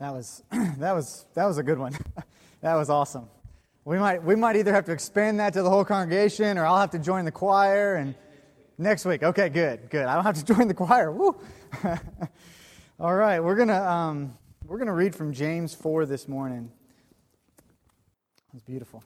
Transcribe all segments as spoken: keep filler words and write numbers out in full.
That was that was that was a good one. That was awesome. We might we might either have to expand that to the whole congregation, or I'll have to join the choir. And next week, okay, good, good. I don't have to join the choir. Woo! All right, we're gonna um, we're gonna read from James four this morning. It's beautiful.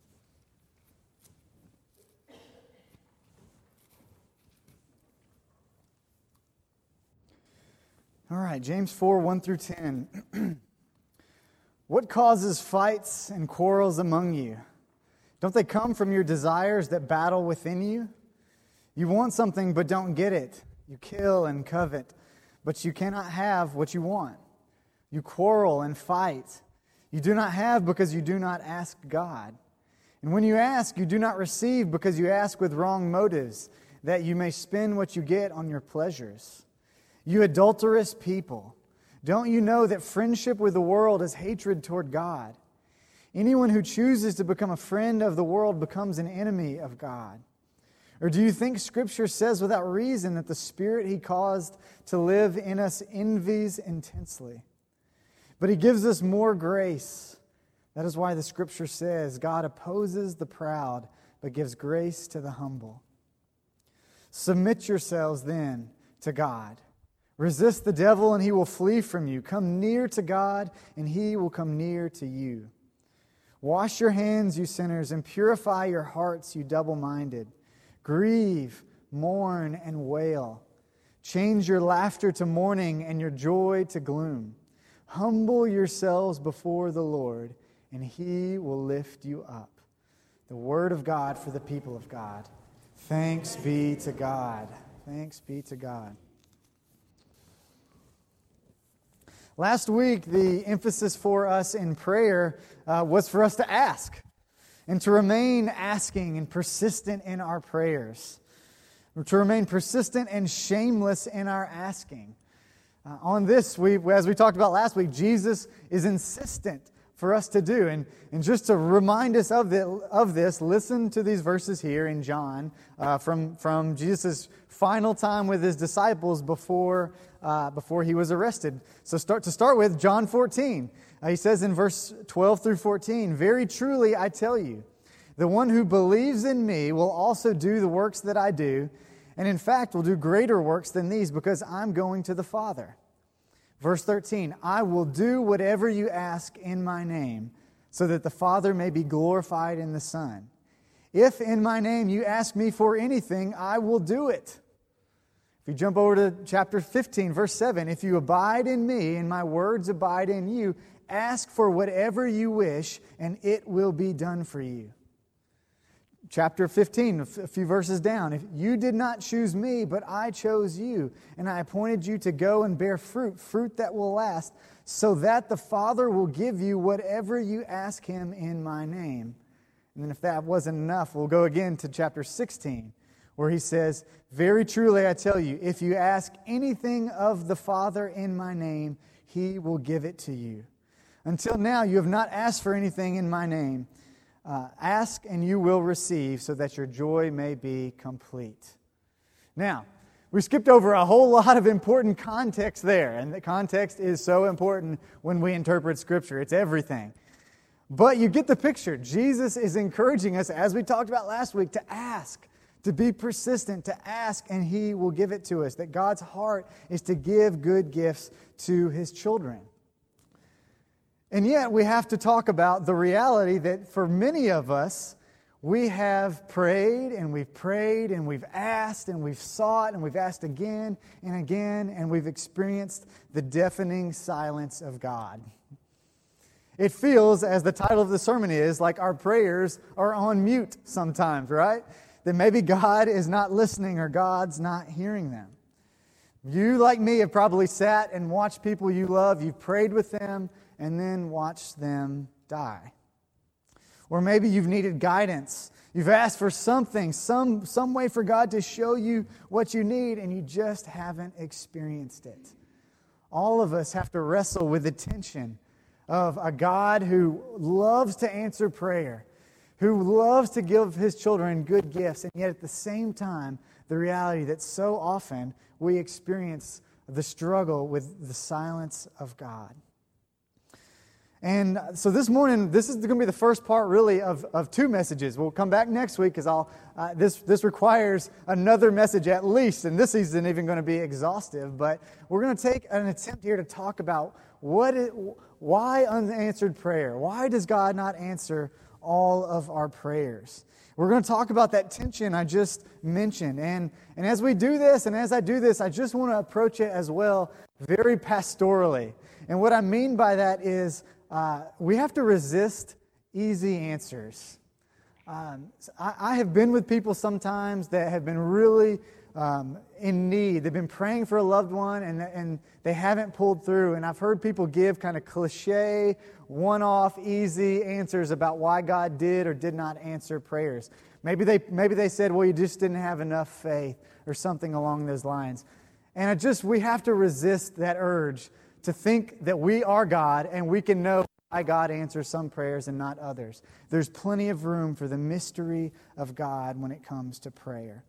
All right, James four, one through ten. What causes fights and quarrels among you? Don't they come from your desires that battle within you? You want something but don't get it. You kill and covet, but you cannot have what you want. You quarrel and fight. You do not have because you do not ask God. And when you ask, you do not receive because you ask with wrong motives, that you may spend what you get on your pleasures. You adulterous people, don't you know that friendship with the world is hatred toward God? Anyone who chooses to become a friend of the world becomes an enemy of God. Or do you think Scripture says without reason that the Spirit He caused to live in us envies intensely? But He gives us more grace. That is why the Scripture says, God opposes the proud, but gives grace to the humble. Submit yourselves then to God. Resist the devil and he will flee from you. Come near to God and He will come near to you. Wash your hands, you sinners, and purify your hearts, you double-minded. Grieve, mourn, and wail. Change your laughter to mourning and your joy to gloom. Humble yourselves before the Lord, and He will lift you up. The word of God for the people of God. Thanks be to God. Thanks be to God. Last week, the emphasis for us in prayer uh, was for us to ask and to remain asking and persistent in our prayers, to remain persistent and shameless in our asking. Uh, on this, we, as we talked about last week, Jesus is insistent for us to do. And, and just to remind us of, the, of this, listen to these verses here in John uh, from, from Jesus' final time with His disciples before Uh, before He was arrested. So start to start with, John fourteen. Uh, he says in verse twelve through fourteen, "Very truly I tell you, the one who believes in me will also do the works that I do, and in fact will do greater works than these, because I'm going to the Father." Verse thirteen, "I will do whatever you ask in my name, so that the Father may be glorified in the Son. If in my name you ask me for anything, I will do it." If you jump over to chapter fifteen, verse seven, "If you abide in me and my words abide in you, ask for whatever you wish and it will be done for you." Chapter fifteen, a few verses down, "If you did not choose me, but I chose you, and I appointed you to go and bear fruit, fruit that will last, so that the Father will give you whatever you ask Him in my name." And then if that wasn't enough, we'll go again to chapter sixteen. Where He says, "Very truly I tell you, if you ask anything of the Father in my name, He will give it to you. Until now you have not asked for anything in my name. Uh, ask and you will receive, so that your joy may be complete." Now, we skipped over a whole lot of important context there, and the context is so important when we interpret Scripture. It's everything. But you get the picture. Jesus is encouraging us, as we talked about last week, to ask. To be persistent, to ask, and He will give it to us. That God's heart is to give good gifts to His children. And yet we have to talk about the reality that for many of us, we have prayed and we've prayed and we've asked and we've sought and we've asked again and again, and we've experienced the deafening silence of God. It feels, as the title of the sermon is, like our prayers are on mute sometimes, right? That maybe God is not listening or God's not hearing them. You, like me, have probably sat and watched people you love. You've prayed with them and then watched them die. Or maybe you've needed guidance. You've asked for something, some, some way for God to show you what you need, and you just haven't experienced it. All of us have to wrestle with the tension of a God who loves to answer prayer, who loves to give His children good gifts, and yet at the same time, the reality that so often we experience the struggle with the silence of God. And so this morning, this is going to be the first part, really, of, of two messages. We'll come back next week because I'll uh, this this requires another message at least, and this isn't even going to be exhaustive. But we're going to take an attempt here to talk about what it, why unanswered prayer. Why does God not answer all of our prayers? We're going to talk about that tension I just mentioned. And, and as we do this, and as I do this, I just want to approach it as well very pastorally. And what I mean by that is uh, we have to resist easy answers. Um, I, I have been with people sometimes that have been really um, in need. They've been praying for a loved one, and, and they haven't pulled through. And I've heard people give kind of cliche, one-off, easy answers about why God did or did not answer prayers. Maybe they maybe they said, well, you just didn't have enough faith or something along those lines. And I just, we have to resist that urge to think that we are God and we can know why God answers some prayers and not others. There's plenty of room for the mystery of God when it comes to prayer.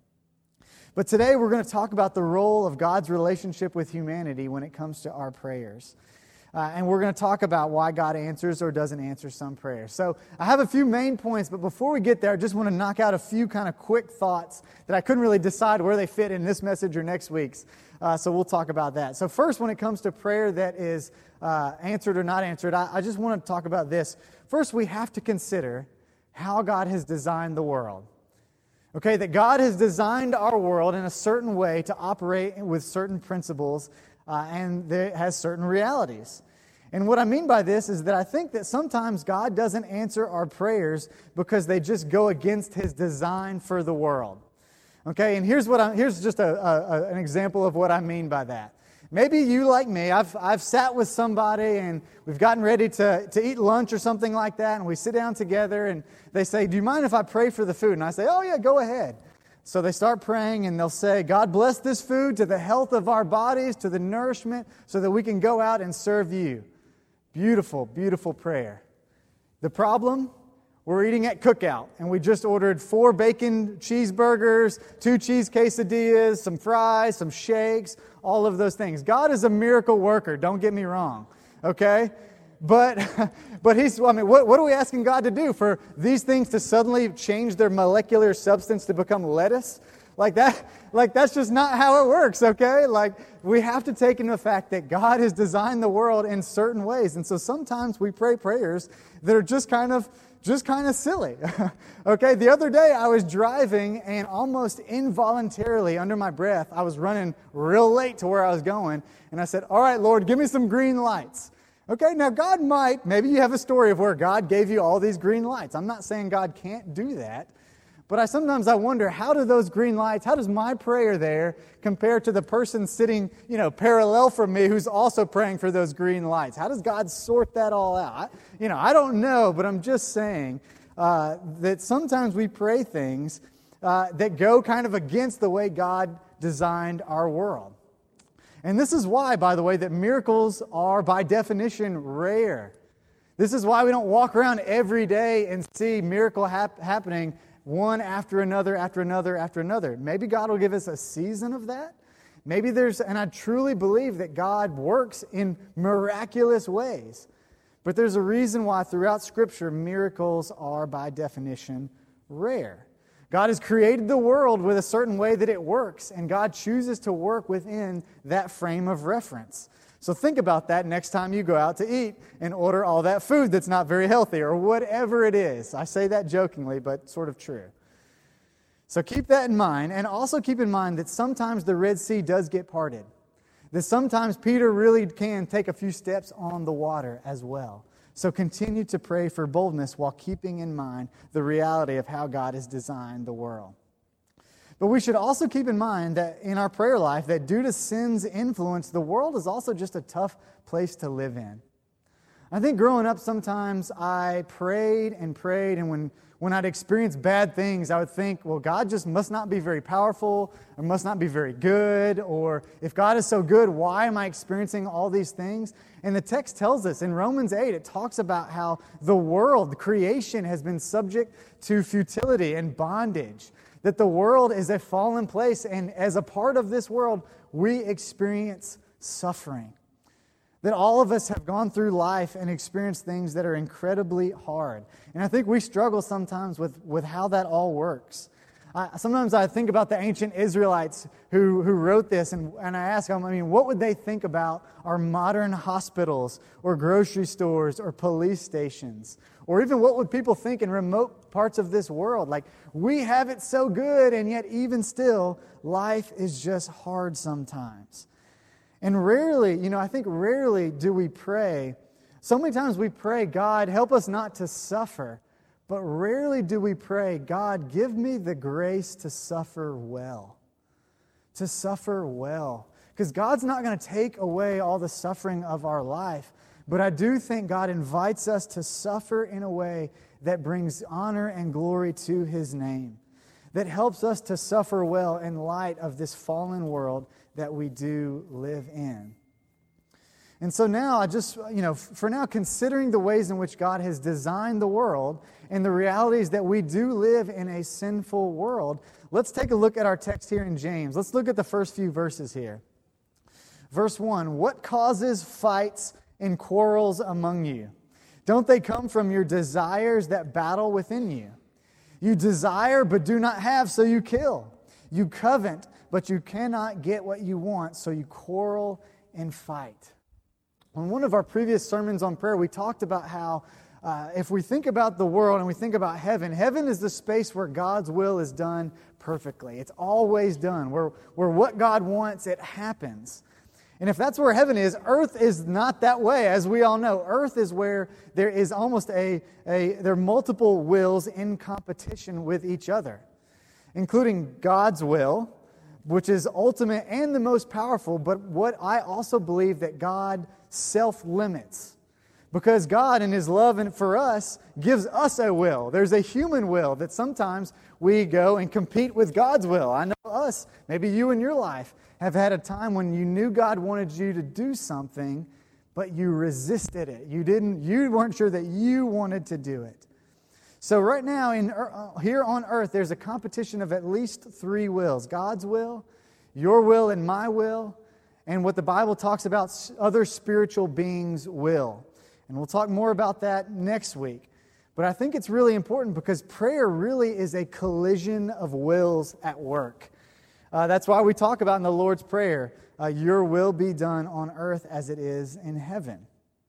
But today we're going to talk about the role of God's relationship with humanity when it comes to our prayers. Uh, and we're going to talk about why God answers or doesn't answer some prayers. So I have a few main points, but before we get there, I just want to knock out a few kind of quick thoughts that I couldn't really decide where they fit in this message or next week's. Uh, so we'll talk about that. So first, when it comes to prayer that is uh, answered or not answered, I, I just want to talk about this. First, we have to consider how God has designed the world. Okay, that God has designed our world in a certain way to operate with certain principles, uh, and it has certain realities. And what I mean by this is that I think that sometimes God doesn't answer our prayers because they just go against His design for the world. Okay, and here's what I, here's just a, a, an example of what I mean by that. Maybe you, like me, I've I've sat with somebody and we've gotten ready to, to eat lunch or something like that, and we sit down together and they say, do you mind if I pray for the food? And I say, oh yeah, go ahead. So they start praying and they'll say, God bless this food to the health of our bodies, to the nourishment, so that we can go out and serve you. Beautiful, beautiful prayer. The problem? We're eating at Cookout, and we just ordered four bacon cheeseburgers, two cheese quesadillas, some fries, some shakes, all of those things. God is a miracle worker, don't get me wrong, okay? But but he's, I mean, what, what are we asking God to do? For these things to suddenly change their molecular substance to become lettuce? Like that, like that's just not how it works, okay? Like, we have to take into the fact that God has designed the world in certain ways. And so sometimes we pray prayers that are just kind of just kind of silly. Okay, the other day I was driving and almost involuntarily, under my breath, I was running real late to where I was going. And I said, all right, Lord, give me some green lights. Okay, now God might, maybe you have a story of where God gave you all these green lights. I'm not saying God can't do that. But I sometimes I wonder, how do those green lights, how does my prayer there compare to the person sitting, you know, parallel from me who's also praying for those green lights? How does God sort that all out? I, you know, I don't know, but I'm just saying uh, that sometimes we pray things uh, that go kind of against the way God designed our world. And this is why, by the way, that miracles are by definition rare. This is why we don't walk around every day and see miracle hap- happening one after another, after another, after another. Maybe God will give us a season of that. Maybe there's, and I truly believe that God works in miraculous ways. But there's a reason why throughout Scripture, miracles are by definition rare. God has created the world with a certain way that it works, and God chooses to work within that frame of reference. So think about that next time you go out to eat and order all that food that's not very healthy or whatever it is. I say that jokingly, but sort of true. So keep that in mind, and also keep in mind that sometimes the Red Sea does get parted. That sometimes Peter really can take a few steps on the water as well. So continue to pray for boldness while keeping in mind the reality of how God has designed the world. But we should also keep in mind that in our prayer life, that due to sin's influence, the world is also just a tough place to live in. I think growing up, sometimes I prayed and prayed, and when, when I'd experience bad things, I would think, well, God just must not be very powerful, or must not be very good, or if God is so good, why am I experiencing all these things? And the text tells us in Romans eight, it talks about how the world, the creation, has been subject to futility and bondage. That the world is a fallen place, and as a part of this world, we experience suffering. That all of us have gone through life and experienced things that are incredibly hard. And I think we struggle sometimes with, with how that all works. I, sometimes I think about the ancient Israelites who, who wrote this, and, and I ask them, I mean, what would they think about our modern hospitals or grocery stores or police stations? Or even what would people think in remote parts of this world? Like, we have it so good, and yet even still, life is just hard sometimes. And rarely, you know, I think rarely do we pray. So many times we pray, God, help us not to suffer. But rarely do we pray, God, give me the grace to suffer well. To suffer well. Because God's not going to take away all the suffering of our life. But I do think God invites us to suffer in a way that brings honor and glory to His name. That helps us to suffer well in light of this fallen world that we do live in. And so now, I just, you know, for now, considering the ways in which God has designed the world and the realities that we do live in a sinful world, let's take a look at our text here in James. Let's look at the first few verses here. Verse one, what causes fights and quarrels among you? Don't they come from your desires that battle within you? You desire but do not have, so you kill. You covet, but you cannot get what you want, so you quarrel and fight. On one of our previous sermons on prayer, we talked about how uh, if we think about the world and we think about heaven, heaven is the space where God's will is done perfectly. It's always done. Where, where what God wants, it happens. And if that's where heaven is, earth is not that way, as we all know. Earth is where there is almost a, a there are multiple wills in competition with each other, including God's will, which is ultimate and the most powerful, but what I also believe that God self-limits. Because God, in His love and for us, gives us a will. There's a human will that sometimes we go and compete with God's will. I know us, maybe you in your life, have had a time when you knew God wanted you to do something, but you resisted it. You didn't. You weren't sure that you wanted to do it. So right now, in uh, here on earth, there's a competition of at least three wills. God's will, your will and my will, and what the Bible talks about, other spiritual beings' will. And we'll talk more about that next week. But I think it's really important because prayer really is a collision of wills at work. Uh, that's why we talk about in the Lord's Prayer, uh, your will be done on earth as it is in heaven.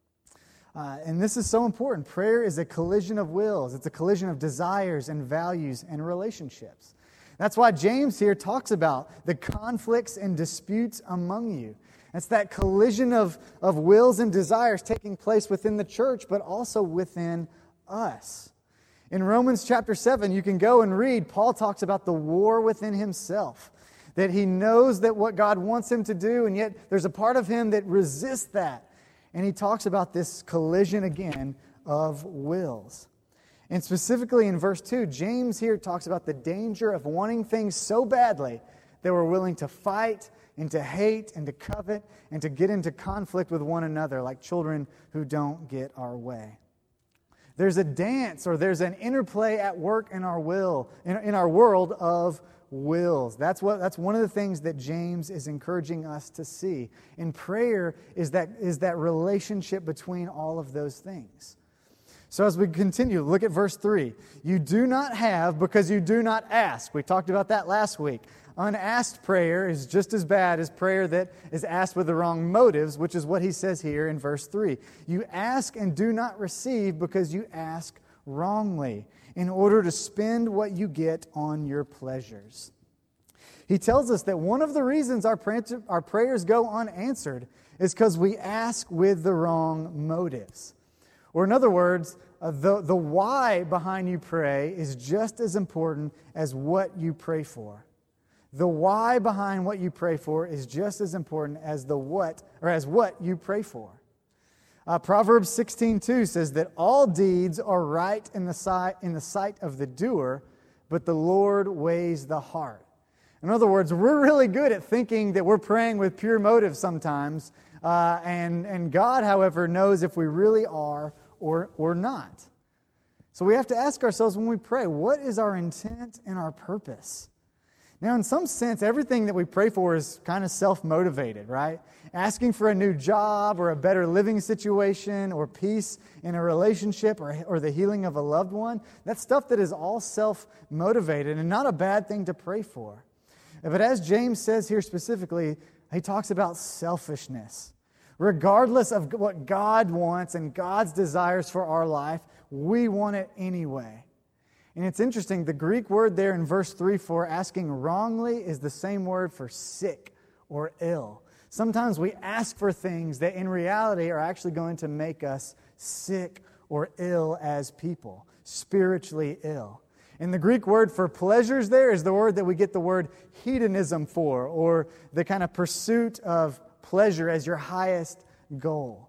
Uh, and this is so important. Prayer is a collision of wills. It's a collision of desires and values and relationships. That's why James here talks about the conflicts and disputes among you. It's that collision of, of wills and desires taking place within the church, but also within us. In Romans chapter seven, you can go and read, Paul talks about the war within himself. That he knows that what God wants him to do, and yet there's a part of him that resists that. And he talks about this collision again of wills. And specifically in verse two, James here talks about the danger of wanting things so badly that we're willing to fight and to hate and to covet and to get into conflict with one another like children who don't get our way. There's a dance or there's an interplay at work in our will, in, in our world of wills. That's what that's one of the things that James is encouraging us to see. In prayer is that is that relationship between all of those things. So as we continue, look at verse three. You do not have because you do not ask. We talked about that last week. Unasked prayer is just as bad as prayer that is asked with the wrong motives, which is what he says here in verse three. You ask and do not receive because you ask wrongly, in order to spend what you get on your pleasures. He tells us that one of the reasons our, pray- our prayers go unanswered is because we ask with the wrong motives. Or in other words, uh, the, the why behind you pray is just as important as what you pray for. The why behind what you pray for is just as important as the what, or as what you pray for. Uh, Proverbs sixteen two says that all deeds are right in the sight in the sight of the doer, but the Lord weighs the heart. In other words, we're really good at thinking that we're praying with pure motives sometimes, uh, and and God, however, knows if we really are or or not. So we have to ask ourselves when we pray, what is our intent and our purpose? Now, in some sense, everything that we pray for is kind of self-motivated, right? Asking for a new job or a better living situation or peace in a relationship or, or the healing of a loved one, that's stuff that is all self-motivated and not a bad thing to pray for. But as James says here specifically, he talks about selfishness. Regardless of what God wants and God's desires for our life, we want it anyway. And it's interesting, the Greek word there in verse three for asking wrongly is the same word for sick or ill. Sometimes we ask for things that in reality are actually going to make us sick or ill as people, spiritually ill. And the Greek word for pleasures there is the word that we get the word hedonism for, or the kind of pursuit of pleasure as your highest goal.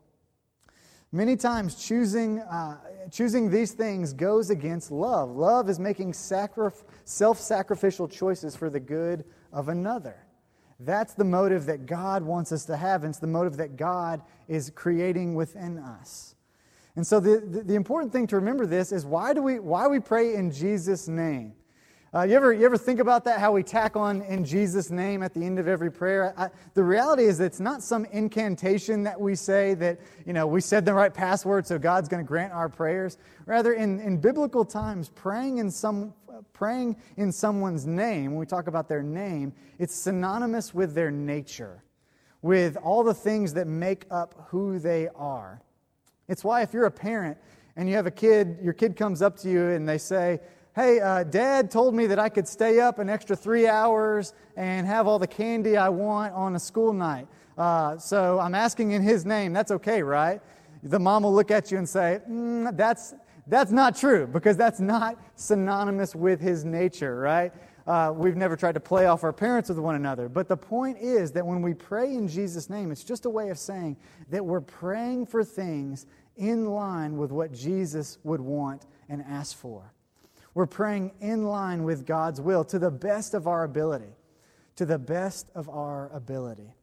Many times choosing uh, choosing these things goes against love. Love is making sacri- self-sacrificial choices for the good of another. That's the motive that God wants us to have, and it's the motive that God is creating within us. And so the, the, the important thing to remember this is why do we why we pray in Jesus' name? Uh, you ever you ever think about that, how we tack on in Jesus' name at the end of every prayer? I, the reality is that it's not some incantation that we say that, you know, we said the right password so God's going to grant our prayers. Rather, in, in biblical times, praying in some praying in someone's name, when we talk about their name, it's synonymous with their nature, with all the things that make up who they are. It's why if you're a parent and you have a kid, your kid comes up to you and they say, hey, uh, Dad told me that I could stay up an extra three hours and have all the candy I want on a school night. Uh, so I'm asking in his name. That's okay, right? The mom will look at you and say, mm, that's that's not true, because that's not synonymous with his nature, right? Uh, we've never tried to play off our parents with one another. But the point is that when we pray in Jesus' name, it's just a way of saying that we're praying for things in line with what Jesus would want and ask for. We're praying in line with God's will to the best of our ability. To the best of our ability.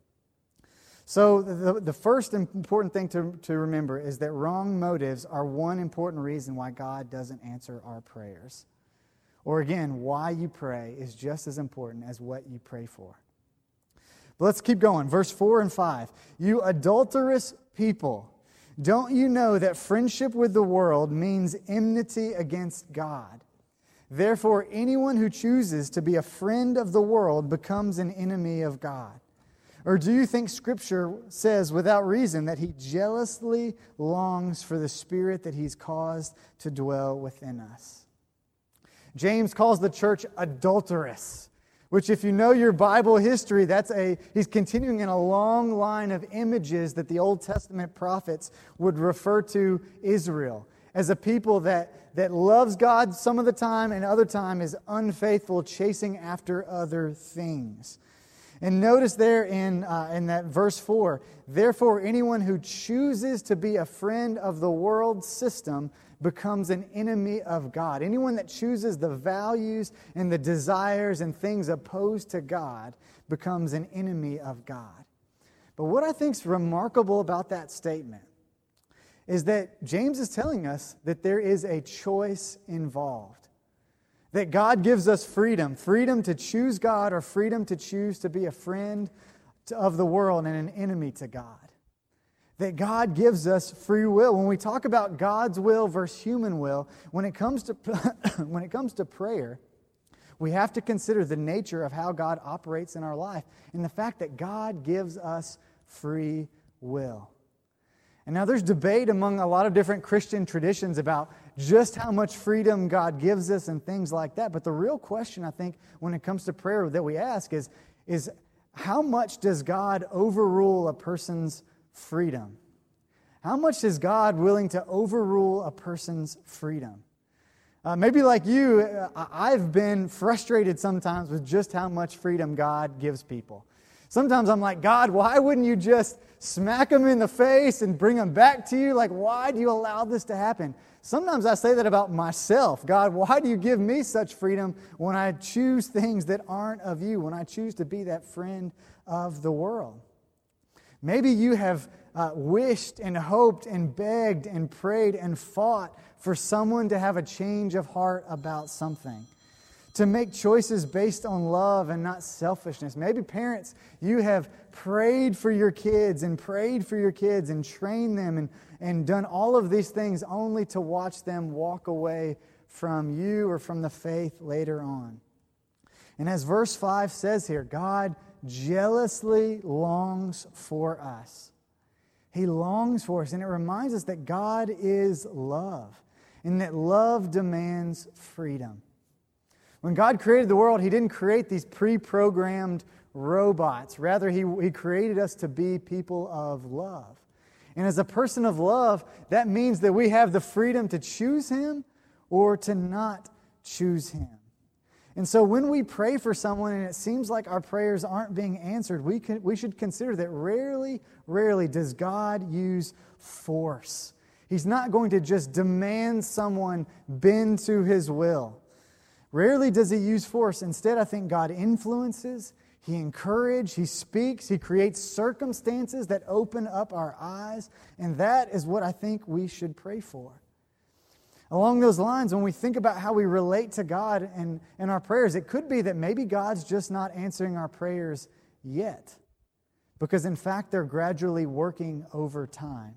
So the, the first important thing to, to remember is that wrong motives are one important reason why God doesn't answer our prayers. Or again, why you pray is just as important as what you pray for. But let's keep going. Verse four and five. You adulterous people, don't you know that friendship with the world means enmity against God? Therefore, anyone who chooses to be a friend of the world becomes an enemy of God. Or do you think Scripture says without reason that He jealously longs for the Spirit that He's caused to dwell within us? James calls the church adulterous, which if you know your Bible history, that's a he's continuing in a long line of images that the Old Testament prophets would refer to Israel as a people that, that loves God some of the time and other time is unfaithful, chasing after other things. And notice there in, uh, in that verse four, therefore anyone who chooses to be a friend of the world system becomes an enemy of God. Anyone that chooses the values and the desires and things opposed to God becomes an enemy of God. But what I think is remarkable about that statement is that James is telling us that there is a choice involved. That God gives us freedom, freedom to choose God or freedom to choose to be a friend of the world and an enemy to God. That God gives us free will. When we talk about God's will versus human will, when it comes to when it comes to prayer, we have to consider the nature of how God operates in our life and the fact that God gives us free will. And now there's debate among a lot of different Christian traditions about just how much freedom God gives us and things like that. But the real question, I think, when it comes to prayer that we ask is, is how much does God overrule a person's freedom? How much is God willing to overrule a person's freedom? Uh, maybe like you, I've been frustrated sometimes with just how much freedom God gives people. Sometimes I'm like, God, why wouldn't you just smack them in the face and bring them back to you? Like, why do you allow this to happen? Sometimes I say that about myself. God, why do you give me such freedom when I choose things that aren't of you, when I choose to be that friend of the world? Maybe you have uh, wished and hoped and begged and prayed and fought for someone to have a change of heart about something. to make choices based on love and not selfishness. Maybe parents, you have prayed for your kids and prayed for your kids and trained them and, and done all of these things only to watch them walk away from you or from the faith later on. And as verse five says here, God jealously longs for us. He longs for us, and it reminds us that God is love and that love demands freedom. When God created the world, He didn't create these pre-programmed robots. Rather, He, he created us to be people of love. And as a person of love, that means that we have the freedom to choose Him or to not choose Him. And so when we pray for someone and it seems like our prayers aren't being answered, we can, we should consider that rarely, rarely does God use force. He's not going to just demand someone bend to His will. Rarely does He use force. Instead, I think God influences, He encourages, He speaks, He creates circumstances that open up our eyes, and that is what I think we should pray for. Along those lines, when we think about how we relate to God and, and our prayers, it could be that maybe God's just not answering our prayers yet, because in fact, they're gradually working over time.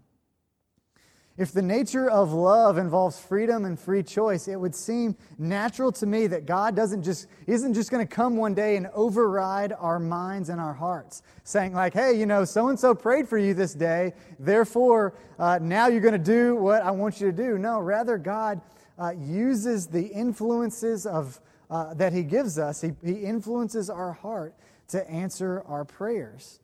If the nature of love involves freedom and free choice, it would seem natural to me that God doesn't just isn't just going to come one day and override our minds and our hearts, saying like, hey, you know, so-and-so prayed for you this day, therefore uh, now you're going to do what I want you to do. No, rather God uh, uses the influences of uh, that He gives us. He, he influences our heart to answer our prayers.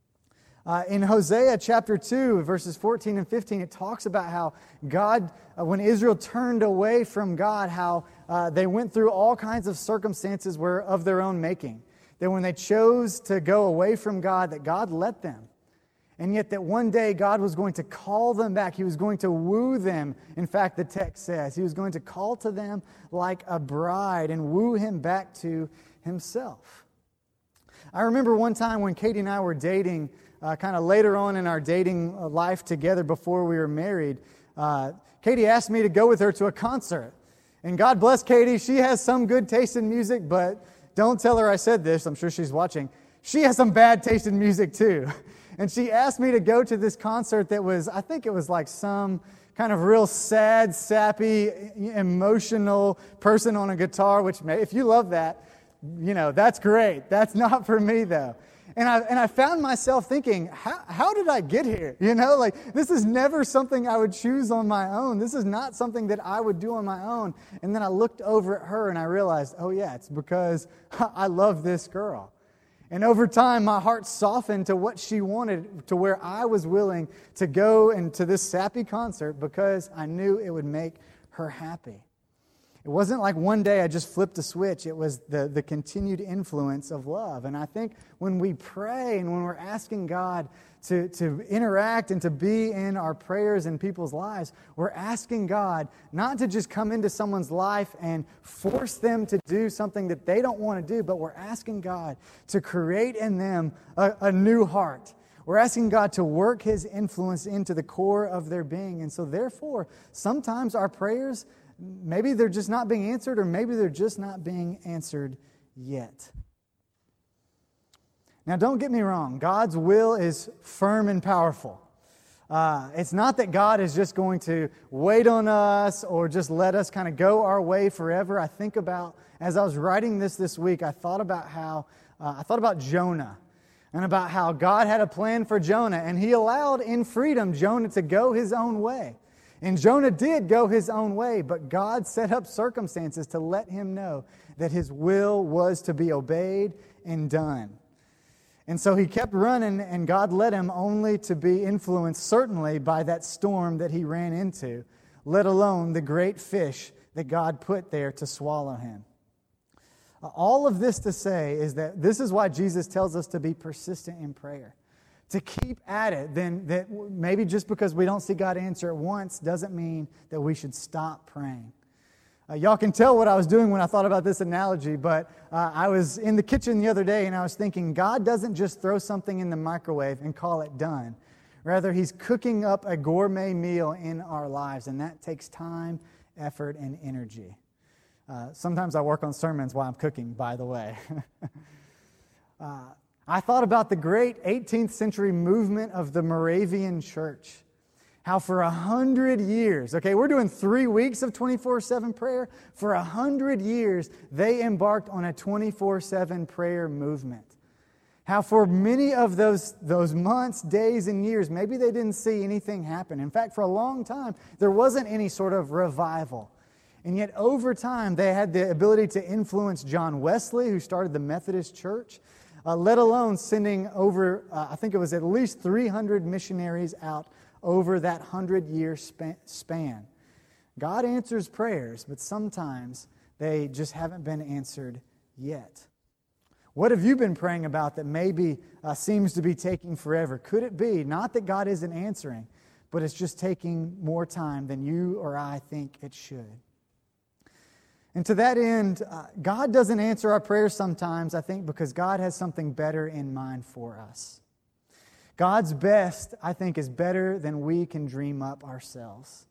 Uh, in Hosea chapter two, verses fourteen and fifteen, it talks about how God, uh, when Israel turned away from God, how uh, they went through all kinds of circumstances were of their own making. That when they chose to go away from God, that God let them. And yet that one day God was going to call them back. He was going to woo them. In fact, the text says He was going to call to them like a bride and woo him back to Himself. I remember one time when Katie and I were dating, Uh, kind of later on in our dating life together before we were married, uh, Katie asked me to go with her to a concert. And God bless Katie, she has some good taste in music, but don't tell her I said this, I'm sure she's watching. She has some bad taste in music too. And she asked me to go to this concert that was, I think it was like some kind of real sad, sappy, emotional person on a guitar, which may, if you love that, you know, that's great. That's not for me though. And I and I found myself thinking, how, how did I get here? You know, like this is never something I would choose on my own. This is not something that I would do on my own. And then I looked over at her and I realized, oh yeah, it's because I love this girl. And over time, my heart softened to what she wanted, to where I was willing to go into this sappy concert because I knew it would make her happy. It wasn't like one day I just flipped a switch. It was the, the continued influence of love. And I think when we pray and when we're asking God to, to interact and to be in our prayers in people's lives, we're asking God not to just come into someone's life and force them to do something that they don't want to do, but we're asking God to create in them a, a new heart. We're asking God to work His influence into the core of their being. And so therefore, sometimes our prayers, maybe they're just not being answered, or maybe they're just not being answered yet. Now, don't get me wrong. God's will is firm and powerful. Uh, it's not that God is just going to wait on us or just let us kind of go our way forever. I think about, as I was writing this this week, I thought about how, uh, I thought about Jonah and about how God had a plan for Jonah, and He allowed in freedom Jonah to go his own way. And Jonah did go his own way, but God set up circumstances to let him know that his will was to be obeyed and done. And so he kept running, and God led him only to be influenced, certainly, by that storm that he ran into, let alone the great fish that God put there to swallow him. All of this to say is that this is why Jesus tells us to be persistent in prayer. To keep at it, then that maybe just because we don't see God answer it once doesn't mean that we should stop praying. Uh, y'all can tell what I was doing when I thought about this analogy, but uh, I was in the kitchen the other day and I was thinking, God doesn't just throw something in the microwave and call it done. Rather, He's cooking up a gourmet meal in our lives, and that takes time, effort, and energy. Uh, sometimes I work on sermons while I'm cooking, by the way. uh, I thought about the great eighteenth century movement of the Moravian Church. How for a hundred years, okay, we're doing three weeks of twenty-four seven prayer. For a hundred years, they embarked on a twenty-four seven prayer movement. How for many of those, those months, days, and years, maybe they didn't see anything happen. In fact, for a long time, there wasn't any sort of revival. And yet over time, they had the ability to influence John Wesley, who started the Methodist Church, uh, let alone sending over, uh, I think it was at least three hundred missionaries out over that hundred-year span. God answers prayers, but sometimes they just haven't been answered yet. What have you been praying about that maybe uh, seems to be taking forever? Could it be, not that God isn't answering, but it's just taking more time than you or I think it should? And to that end, uh, God doesn't answer our prayers sometimes, I think, because God has something better in mind for us. God's best, I think, is better than we can dream up ourselves.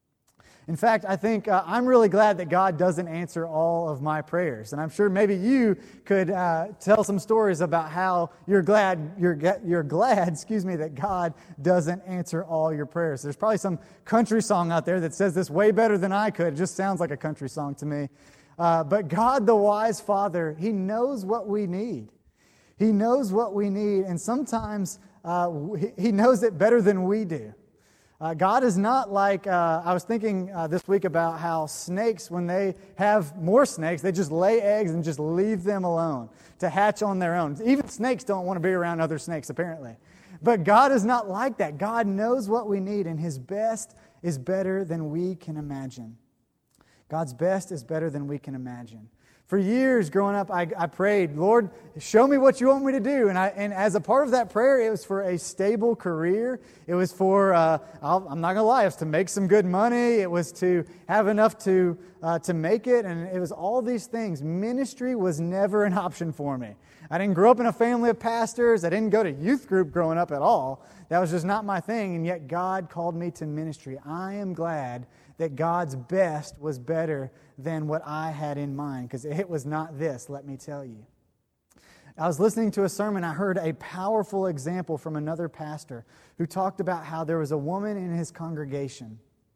In fact, I think uh, I'm really glad that God doesn't answer all of my prayers. And I'm sure maybe you could uh, tell some stories about how you're glad, you're, you're glad, excuse me, that God doesn't answer all your prayers. There's probably some country song out there that says this way better than I could. It just sounds like a country song to me. Uh, but God, the wise Father, He knows what we need. He knows what we need, and sometimes uh, He knows it better than we do. Uh, God is not like, uh, I was thinking uh, this week about how snakes, when they have more snakes, they just lay eggs and just leave them alone to hatch on their own. Even snakes don't want to be around other snakes, apparently. But God is not like that. God knows what we need, and His best is better than we can imagine. God's best is better than we can imagine. For years growing up, I, I prayed, Lord, show me what you want me to do. And I, and as a part of that prayer, it was for a stable career. It was for, uh, I'll, I'm not going to lie, it was to make some good money. It was to have enough to, uh, to make it. And it was all these things. Ministry was never an option for me. I didn't grow up in a family of pastors. I didn't go to youth group growing up at all. That was just not my thing. And yet God called me to ministry. I am glad that God's best was better than what I had in mind, because it was not this, let me tell you. I was listening to a sermon. I heard a powerful example from another pastor who talked about how there was a woman in his congregation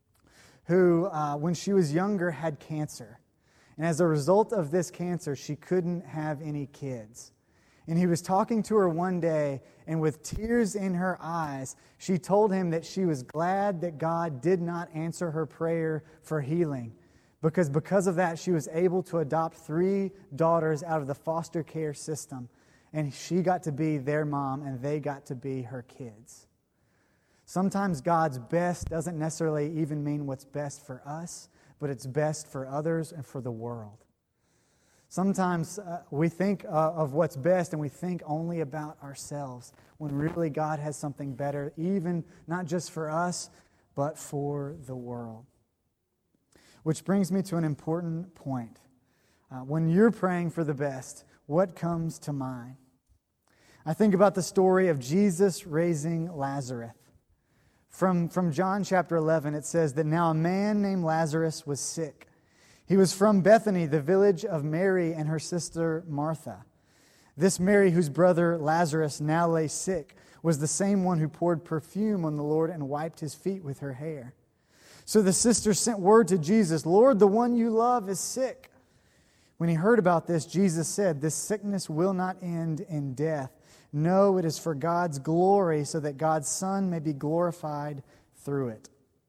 who, uh, when she was younger, had cancer. And as a result of this cancer, she couldn't have any kids. And he was talking to her one day, and with tears in her eyes, she told him that she was glad that God did not answer her prayer for healing. Because because of that, she was able to adopt three daughters out of the foster care system. And she got to be their mom, and they got to be her kids. Sometimes God's best doesn't necessarily even mean what's best for us, but it's best for others and for the world. Sometimes uh, we think uh, of what's best and we think only about ourselves, when really God has something better, even not just for us, but for the world. Which brings me to an important point. Uh, when you're praying for the best, what comes to mind? I think about the story of Jesus raising Lazarus. From, from John chapter eleven, it says that now a man named Lazarus was sick. He was from Bethany, the village of Mary and her sister Martha. This Mary, whose brother Lazarus now lay sick, was the same one who poured perfume on the Lord and wiped His feet with her hair. So the sisters sent word to Jesus, Lord, the one you love is sick. When he heard about this, Jesus said, this sickness will not end in death. No, it is for God's glory, so that God's Son may be glorified through it.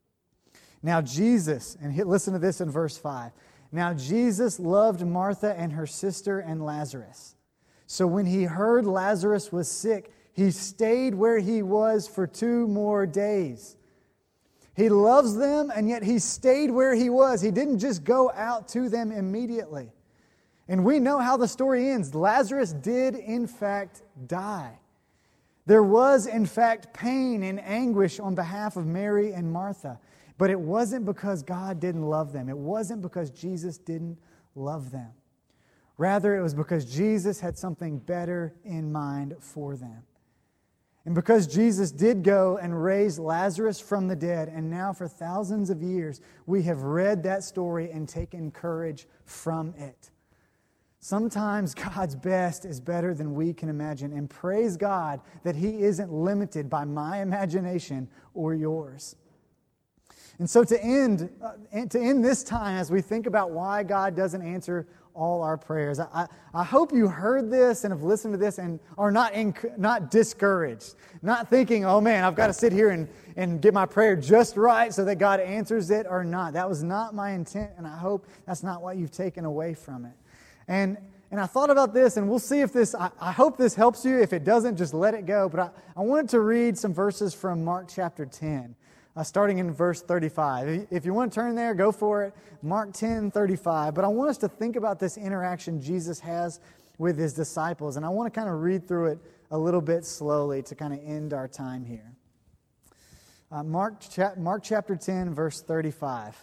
Now Jesus, and listen to this in verse five. Now Jesus loved Martha and her sister and Lazarus. So when he heard Lazarus was sick, he stayed where he was for two more days. He loves them, and yet he stayed where he was. He didn't just go out to them immediately. And we know how the story ends. Lazarus did, in fact, die. There was, in fact, pain and anguish on behalf of Mary and Martha. But it wasn't because God didn't love them. It wasn't because Jesus didn't love them. Rather, it was because Jesus had something better in mind for them. And because Jesus did go and raise Lazarus from the dead, and now for thousands of years we have read that story and taken courage from it. Sometimes God's best is better than we can imagine, and praise God that He isn't limited by my imagination or yours. And so to end, uh, to end this time as we think about why God doesn't answer all our prayers, I, I hope you heard this and have listened to this and are not in, not discouraged, not thinking, oh man, I've got to sit here and, and get my prayer just right so that God answers it or not. That was not my intent, and I hope that's not what you've taken away from it. And and I thought about this, and we'll see if this, I, I hope this helps you. If it doesn't, just let it go. But I, I wanted to read some verses from Mark chapter ten. Uh, starting in verse thirty-five. If you want to turn there, go for it. Mark ten, thirty-five. But I want us to think about this interaction Jesus has with His disciples. And I want to kind of read through it a little bit slowly to kind of end our time here. Uh, Mark, cha- Mark chapter ten, verse thirty-five.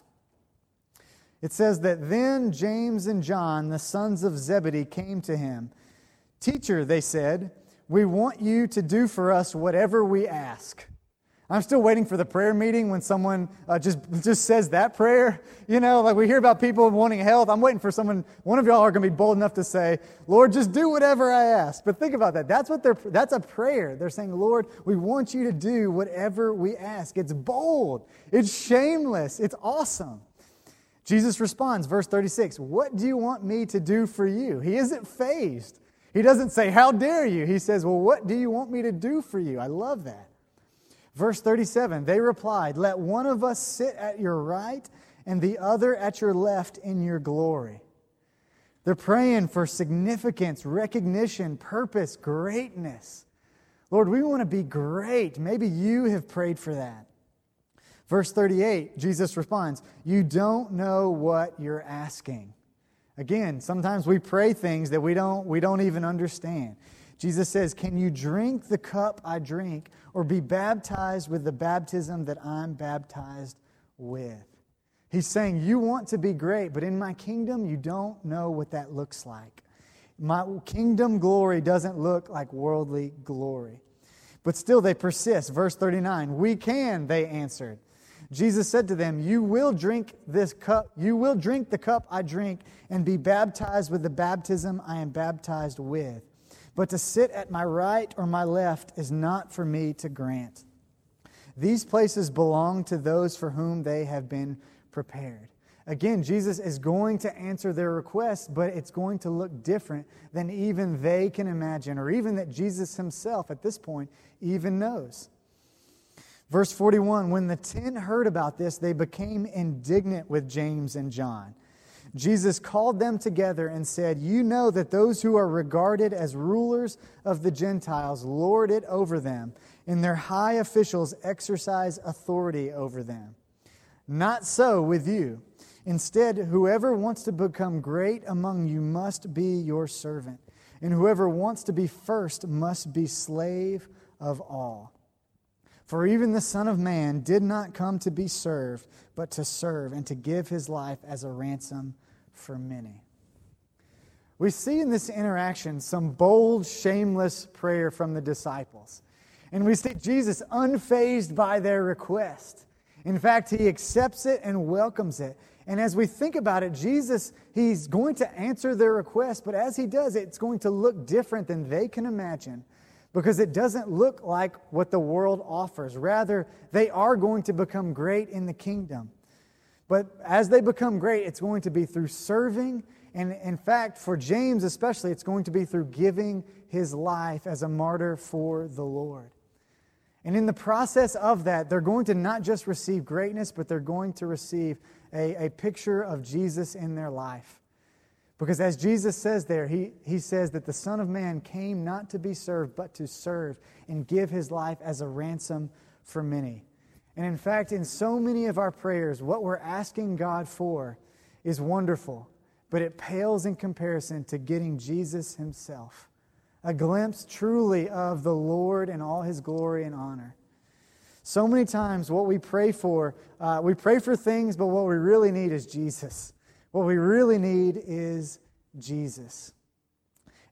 It says that then James and John, the sons of Zebedee, came to Him. Teacher, they said, we want you to do for us whatever we ask. I'm still waiting for the prayer meeting when someone uh, just just says that prayer. You know, like we hear about people wanting health. I'm waiting for someone, one of y'all are going to be bold enough to say, Lord, just do whatever I ask. But think about that. That's what they're, that's a prayer. They're saying, Lord, we want you to do whatever we ask. It's bold. It's shameless. It's awesome. Jesus responds, verse thirty-six, what do you want me to do for you? He isn't fazed. He doesn't say, how dare you? He says, well, what do you want me to do for you? I love that. Verse thirty-seven, they replied, let one of us sit at your right and the other at your left in your glory. They're praying for significance, recognition, purpose, greatness. Lord, we want to be great. Maybe you have prayed for that. Verse thirty-eight, Jesus responds, you don't know what you're asking. Again, sometimes we pray things that we don't, we don't even understand. Jesus says, can you drink the cup I drink or be baptized with the baptism that I'm baptized with? He's saying, you want to be great, but in my kingdom, you don't know what that looks like. My kingdom glory doesn't look like worldly glory. But still they persist. Verse thirty-nine, we can, they answered. Jesus said to them, you will drink this cup, you will drink the cup I drink and be baptized with the baptism I am baptized with. But to sit at my right or my left is not for me to grant. These places belong to those for whom they have been prepared. Again, Jesus is going to answer their request, but it's going to look different than even they can imagine, or even that Jesus Himself at this point even knows. Verse forty-one, when the ten heard about this, they became indignant with James and John. Jesus called them together and said, you know that those who are regarded as rulers of the Gentiles lord it over them, and their high officials exercise authority over them. Not so with you. Instead, whoever wants to become great among you must be your servant, and whoever wants to be first must be slave of all. For even the Son of Man did not come to be served, but to serve and to give His life as a ransom for many. We see in this interaction some bold, shameless prayer from the disciples. And we see Jesus unfazed by their request. In fact, He accepts it and welcomes it. And as we think about it, Jesus, He's going to answer their request, but as He does, it's going to look different than they can imagine, because it doesn't look like what the world offers. Rather, they are going to become great in the kingdom. But as they become great, it's going to be through serving. And in fact, for James especially, it's going to be through giving his life as a martyr for the Lord. And in the process of that, they're going to not just receive greatness, but they're going to receive a, a picture of Jesus in their life. Because as Jesus says there, he, he says that the Son of Man came not to be served, but to serve and give His life as a ransom for many. And in fact, in so many of our prayers, what we're asking God for is wonderful, but it pales in comparison to getting Jesus Himself. A glimpse truly of the Lord and all His glory and honor. So many times what we pray for, uh, we pray for things, but what we really need is Jesus. What we really need is Jesus.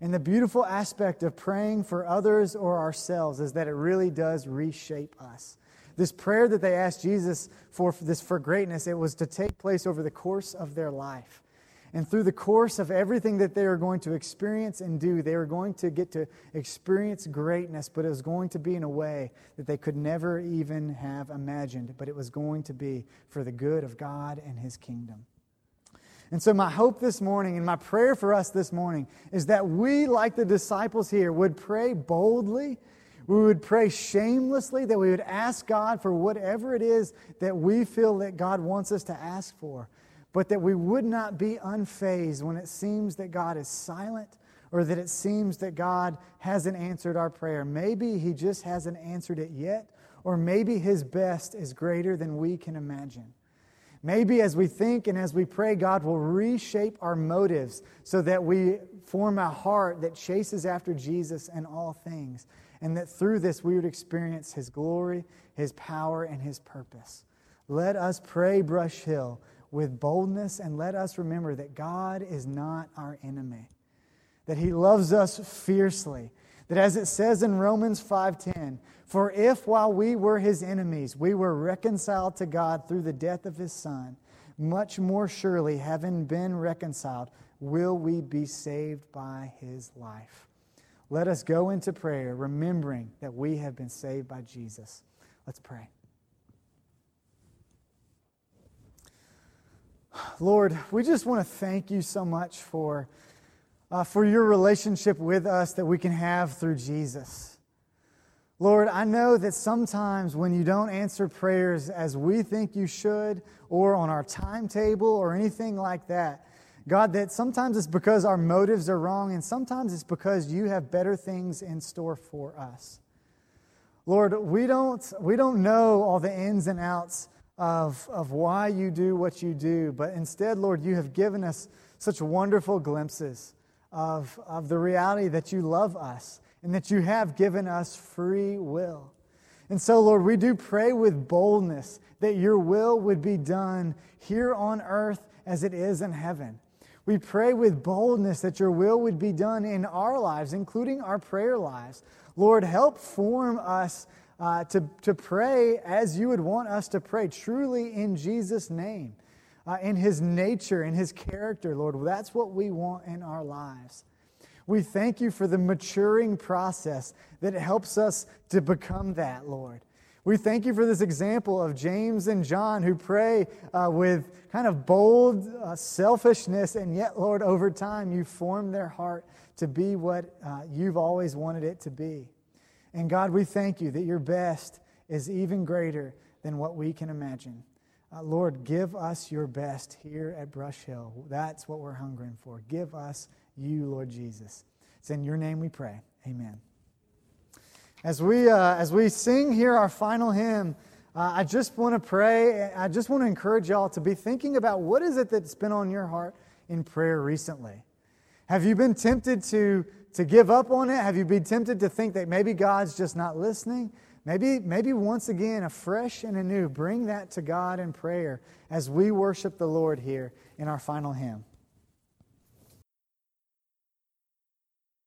And the beautiful aspect of praying for others or ourselves is that it really does reshape us. This prayer that they asked Jesus for, for this for greatness, it was to take place over the course of their life. And through the course of everything that they are going to experience and do, they are going to get to experience greatness, but it was going to be in a way that they could never even have imagined. But it was going to be for the good of God and His kingdom. And so my hope this morning and my prayer for us this morning is that we, like the disciples here, would pray boldly, we would pray shamelessly, that we would ask God for whatever it is that we feel that God wants us to ask for, but that we would not be unfazed when it seems that God is silent or that it seems that God hasn't answered our prayer. Maybe He just hasn't answered it yet, or maybe His best is greater than we can imagine. Maybe as we think and as we pray, God will reshape our motives so that we form a heart that chases after Jesus in all things, and that through this we would experience His glory, His power, and His purpose. Let us pray Brush Hill with boldness, and let us remember that God is not our enemy, that He loves us fiercely, that as it says in Romans five ten, for if while we were His enemies, we were reconciled to God through the death of His Son, much more surely, having been reconciled, will we be saved by His life. Let us go into prayer, remembering that we have been saved by Jesus. Let's pray. Lord, we just want to thank You so much for, uh, for Your relationship with us that we can have through Jesus. Lord, I know that sometimes when You don't answer prayers as we think You should, or on our timetable or anything like that, God, that sometimes it's because our motives are wrong, and sometimes it's because You have better things in store for us. Lord, we don't, we don't know all the ins and outs of, of why You do what You do, but instead, Lord, You have given us such wonderful glimpses of, of the reality that You love us and that You have given us free will. And so, Lord, we do pray with boldness that Your will would be done here on earth as it is in heaven. We pray with boldness that Your will would be done in our lives, including our prayer lives. Lord, help form us uh, to, to pray as You would want us to pray, truly in Jesus' name, uh, in His nature, in His character, Lord. That's what we want in our lives. We thank You for the maturing process that helps us to become that, Lord. We thank You for this example of James and John who pray uh, with kind of bold uh, selfishness, and yet, Lord, over time You form their heart to be what uh, You've always wanted it to be. And God, we thank You that Your best is even greater than what we can imagine. Uh, Lord, give us Your best here at Brush Hill. That's what we're hungering for. Give us You, Lord Jesus. It's in Your name we pray. Amen. As we uh, as we sing here our final hymn, uh, I just want to pray. I just want to encourage y'all to be thinking about what is it that's been on your heart in prayer recently. Have you been tempted to to give up on it? Have you been tempted to think that maybe God's just not listening? Maybe maybe once again, afresh and anew, bring that to God in prayer as we worship the Lord here in our final hymn.